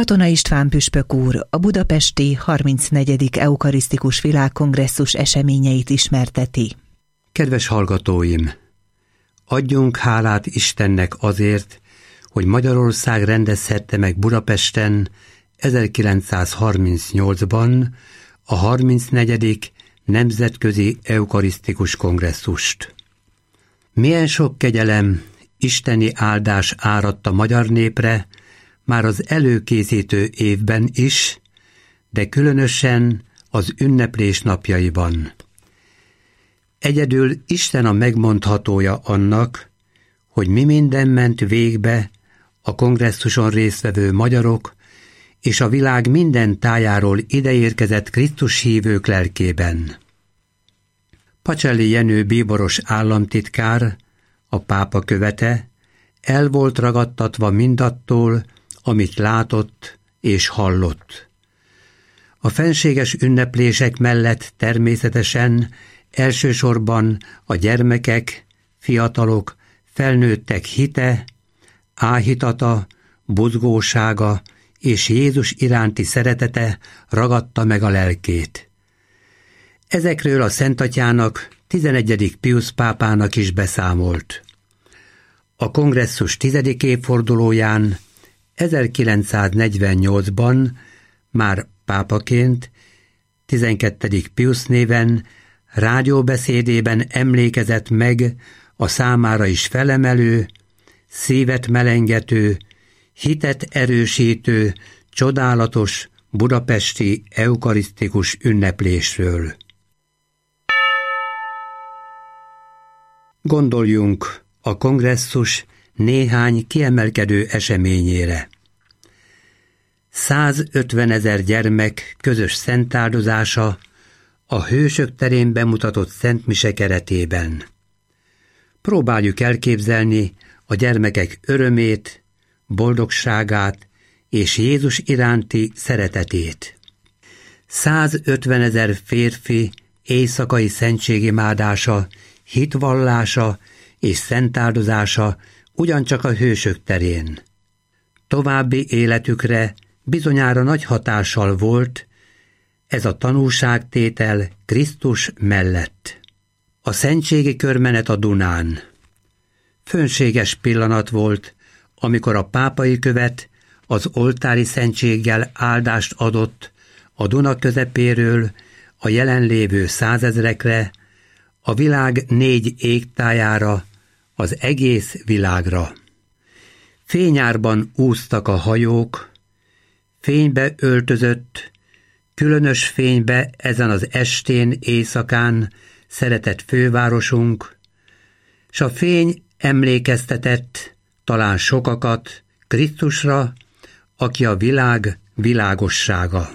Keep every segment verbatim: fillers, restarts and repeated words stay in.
Katona István püspök úr a budapesti harmincnegyedik eukarisztikus világkongresszus eseményeit ismerteti. Kedves hallgatóim! Adjunk hálát Istennek azért, hogy Magyarország rendezhette meg Budapesten ezerkilencszázharmincnyolcban a harmincnegyedik Nemzetközi Eukarisztikus Kongresszust. Milyen sok kegyelem, isteni áldás áradt a magyar népre, már az előkészítő évben is, de különösen az ünneplés napjaiban. Egyedül Isten a megmondhatója annak, hogy mi minden ment végbe a kongresszuson résztvevő magyarok és a világ minden tájáról ideérkezett Krisztus hívők lelkében. Pacelli Jenő bíboros államtitkár, a pápa követe, el volt ragadtatva mindattól, amit látott és hallott. A fenséges ünneplések mellett természetesen elsősorban a gyermekek, fiatalok, felnőttek hite, áhítata, buzgósága és Jézus iránti szeretete ragadta meg a lelkét. Ezekről a Szentatyának, tizenegyedik Piusz pápának is beszámolt. A kongresszus tizedik évfordulóján ezerkilencszáznegyvennyolcban már pápaként, tizenkettedik Piusz néven rádióbeszédében emlékezett meg a számára is felemelő, szívet melengető, hitet erősítő, csodálatos budapesti eukarisztikus ünneplésről. Gondoljunk a kongresszus néhány kiemelkedő eseményére. százötvenezer gyermek közös szentáldozása a Hősök terén bemutatott szentmise keretében. Próbáljuk elképzelni a gyermekek örömét, boldogságát és Jézus iránti szeretetét. százötvenezer férfi éjszakai szentségimádása, hitvallása és szentáldozása ugyancsak a Hősök terén. További életükre bizonyára nagy hatással volt ez a tanúságtétel Krisztus mellett. A szentségi körmenet a Dunán. Fönséges pillanat volt, amikor a pápai követ az oltári szentséggel áldást adott a Duna közepéről a jelenlévő százezrekre, a világ négy égtájára, az egész világra. Fényárban úsztak a hajók, fénybe öltözött, különös fénybe ezen az estén, éjszakán szeretett fővárosunk, s a fény emlékeztetett talán sokakat Krisztusra, aki a világ világossága.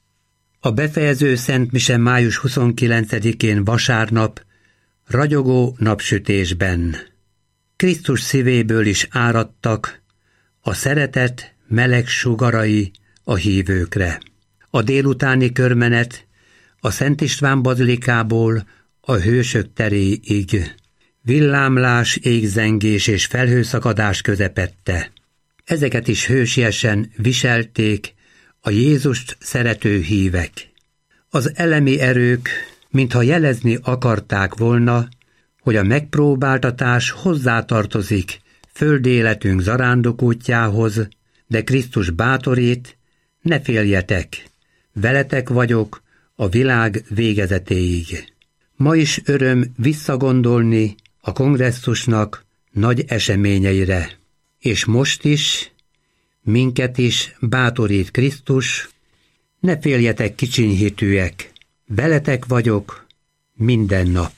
A befejező szentmise május huszonkilencedikén vasárnap ragyogó napsütésben Krisztus szívéből is áradtak a szeretet meleg sugarai a hívőkre. A délutáni körmenet a Szent István bazilikából a Hősök teréig villámlás, égzengés és felhőszakadás közepette. Ezeket is hősiesen viselték a Jézust szerető hívek. Az elemi erők, mintha jelezni akarták volna, hogy a megpróbáltatás hozzátartozik földi életünk zarándokútjához, de Krisztus bátorít, ne féljetek, veletek vagyok a világ végezetéig. Ma is öröm visszagondolni a kongresszusnak nagy eseményeire, és most is, minket is bátorít Krisztus, ne féljetek kicsinyhitűek, veletek vagyok minden nap.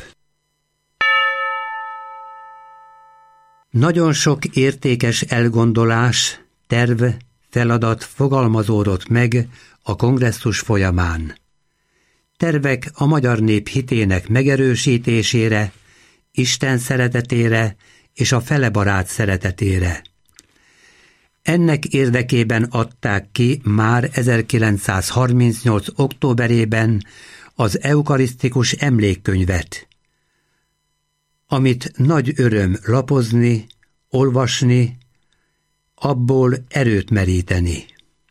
Nagyon sok értékes elgondolás, terv, feladat fogalmazódott meg a kongresszus folyamán. Tervek a magyar nép hitének megerősítésére, Isten szeretetére és a felebarát szeretetére. Ennek érdekében adták ki már ezerkilencszázharmincnyolc októberében az eukarisztikus emlékkönyvet, amit nagy öröm lapozni, olvasni, abból erőt meríteni.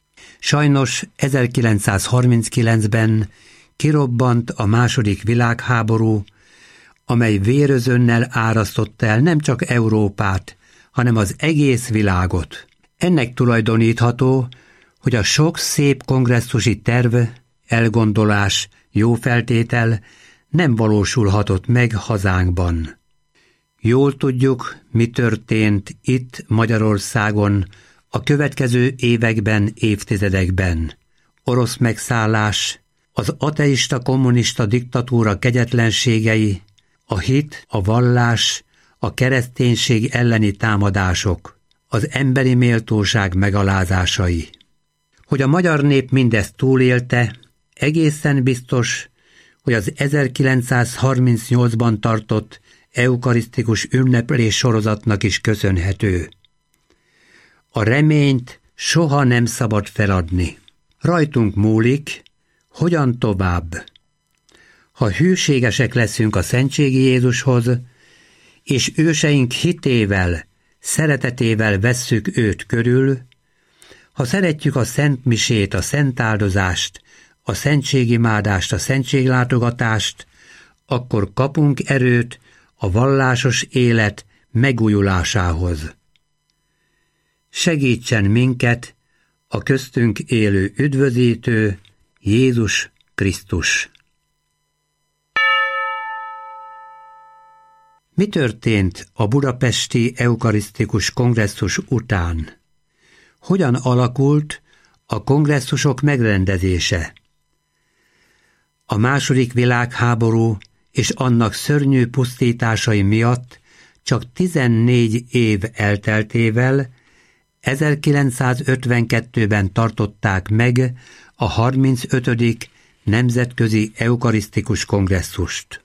Sajnos ezerkilencszázharminckilencben kirobbant a második világháború, amely vérözönnel árasztotta el nem csak Európát, hanem az egész világot. Ennek tulajdonítható, hogy a sok szép kongresszusi terv, elgondolás, jó feltétel nem valósulhatott meg hazánkban. Jól tudjuk, mi történt itt Magyarországon a következő években, évtizedekben. Orosz megszállás, az ateista kommunista diktatúra kegyetlenségei, a hit, a vallás, a kereszténység elleni támadások, az emberi méltóság megalázásai. Hogy a magyar nép mindezt túlélte, egészen biztos, hogy az ezerkilencszázharmincnyolcban tartott eukarisztikus ünneplés sorozatnak is köszönhető. A reményt soha nem szabad feladni. Rajtunk múlik, hogyan tovább. Ha hűségesek leszünk a szentségi Jézushoz, és őseink hitével, szeretetével vesszük őt körül, ha szeretjük a szent misét, a szent áldozást, a szentségimádást, a szentséglátogatást, akkor kapunk erőt a vallásos élet megújulásához. Segítsen minket a köztünk élő üdvözítő Jézus Krisztus. Mi történt a budapesti eukarisztikus kongresszus után? Hogyan alakult a kongresszusok megrendezése? A második világháború és annak szörnyű pusztításai miatt csak tizennégy év elteltével ezerkilencszázötvenkettőben tartották meg a harmincötödik Nemzetközi Eukarisztikus Kongresszust.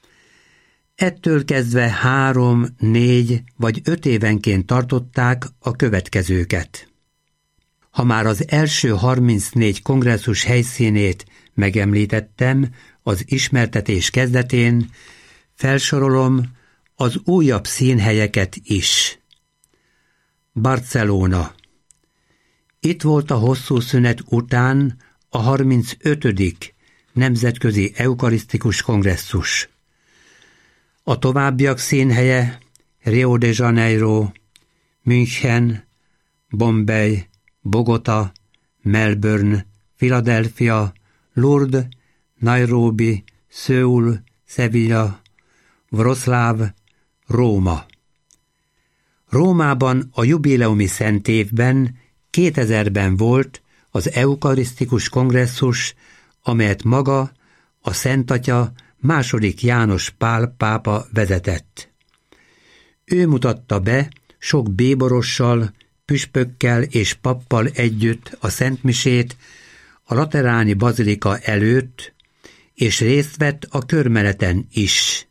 Ettől kezdve három, négy vagy öt évenként tartották a következőket. Ha már az első harmincnégy kongresszus helyszínét megemlítettem az ismertetés kezdetén, felsorolom az újabb színhelyeket is. Barcelona. Itt volt a hosszú szünet után a harmincötödik Nemzetközi Eukarisztikus Kongresszus. A továbbiak színhelye Rio de Janeiro, München, Bombay, Bogota, Melbourne, Philadelphia, Lourdes, Nairobi, Szöul, Sevilla, Wroclaw, Róma. Rómában a jubileumi szentévben kétezerben volt az eukarisztikus kongresszus, amelyet maga a Szentatya második János Pál pápa vezetett. Ő mutatta be sok bíborossal, püspökkel és pappal együtt a szentmisét a lateráni bazilika előtt, és részt vett a körmeneten is.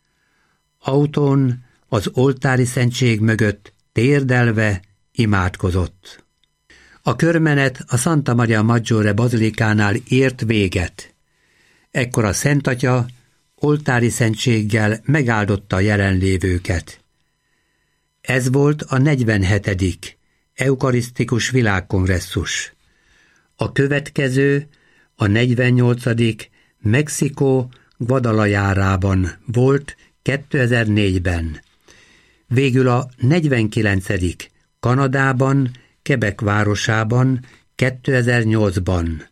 Autón az oltári szentség mögött térdelve imádkozott. A körmenet a Santa Maria Maggiore bazilikánál ért véget. Ekkor a Szentatya oltári szentséggel megáldotta a jelenlévőket. Ez volt a negyvenhetedik Eukarisztikus Világkongresszus. A következő, a negyvennyolcadik Mexikó Guadalajárában volt kétezer-négyben. Végül a negyvenkilencedik Kanadában, Quebec városában kétezer-nyolcban.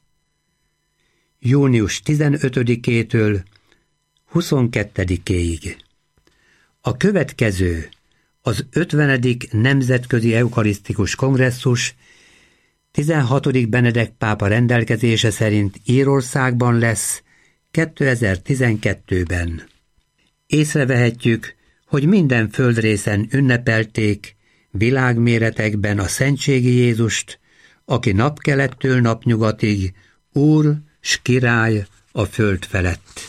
Június tizenötödikétől huszonkettedikéig. A következő, az ötvenedik Nemzetközi Eukarisztikus Kongresszus tizenhatodik Benedek pápa rendelkezése szerint Írországban lesz kétezer-tizenkettőben. Észrevehetjük, hogy minden földrészen ünnepelték világméretekben a szentségi Jézust, aki napkelettől napnyugatig Úr s Király a föld felett.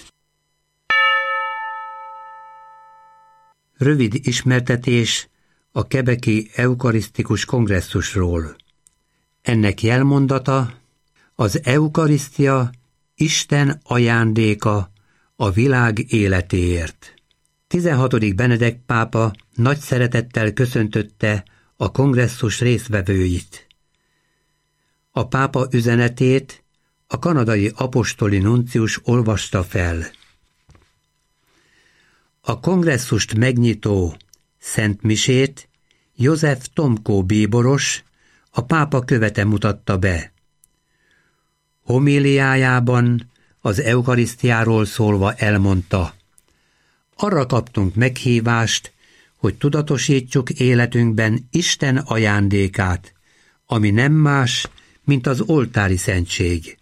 Rövid ismertetés a quebeci eukarisztikus kongresszusról. Ennek jelmondata az eukarisztia Isten ajándéka a világ életéért. tizenhatodik Benedek pápa nagy szeretettel köszöntötte a kongresszus résztvevőit. A pápa üzenetét a kanadai apostoli nuncius olvasta fel. A kongresszust megnyitó szentmisét József Tomkó bíboros, a pápa követe mutatta be. Homíliájában az eukarisztiáról szólva elmondta: arra kaptunk meghívást, hogy tudatosítsuk életünkben Isten ajándékát, ami nem más, mint az oltári szentség.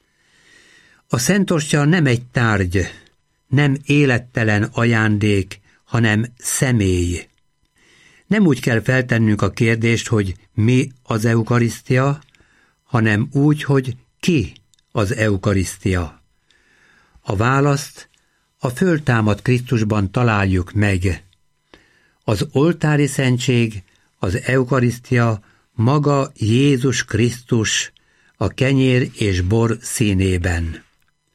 A szentostya nem egy tárgy, nem élettelen ajándék, hanem személy. Nem úgy kell feltennünk a kérdést, hogy mi az eukarisztia, hanem úgy, hogy ki az eukarisztia. A választ a föltámadt Krisztusban találjuk meg. Az oltári szentség, az eukarisztia maga Jézus Krisztus a kenyér és bor színében.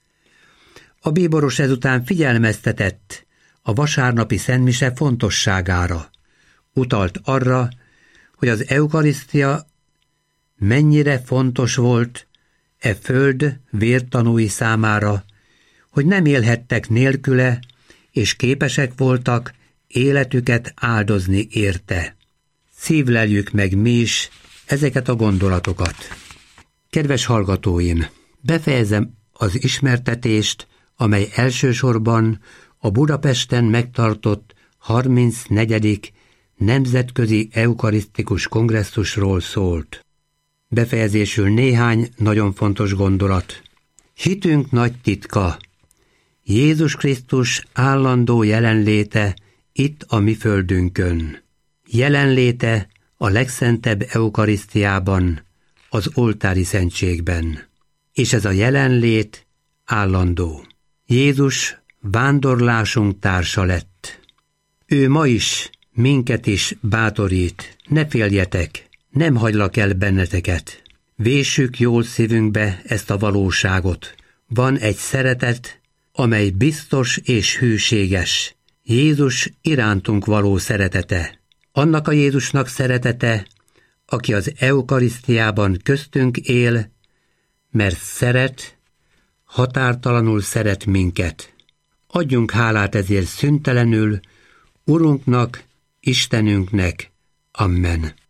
A bíboros ezután figyelmeztetett a vasárnapi szentmise fontosságára. Utalt arra, hogy az eukarisztia mennyire fontos volt e föld vértanúi számára, hogy nem élhettek nélküle, és képesek voltak életüket áldozni érte. Szívleljük meg mi is ezeket a gondolatokat. Kedves hallgatóim, befejezem az ismertetést, amely elsősorban a Budapesten megtartott harmincnegyedik Nemzetközi Eukarisztikus Kongresszusról szólt. Befejezésül néhány nagyon fontos gondolat. Hitünk nagy titka. Jézus Krisztus állandó jelenléte itt a mi földünkön. Jelenléte a legszentebb eukarisztiában, az oltári szentségben. És ez a jelenlét állandó. Jézus vándorlásunk társa lett. Ő ma is, minket is bátorít. Ne féljetek, nem hagylak el benneteket. Véssük jól szívünkbe ezt a valóságot. Van egy szeretet, amely biztos és hűséges. Jézus irántunk való szeretete. Annak a Jézusnak szeretete, aki az eukarisztiában köztünk él, mert szeret, határtalanul szeret minket. Adjunk hálát ezért szüntelenül Urunknak, Istenünknek. Amen.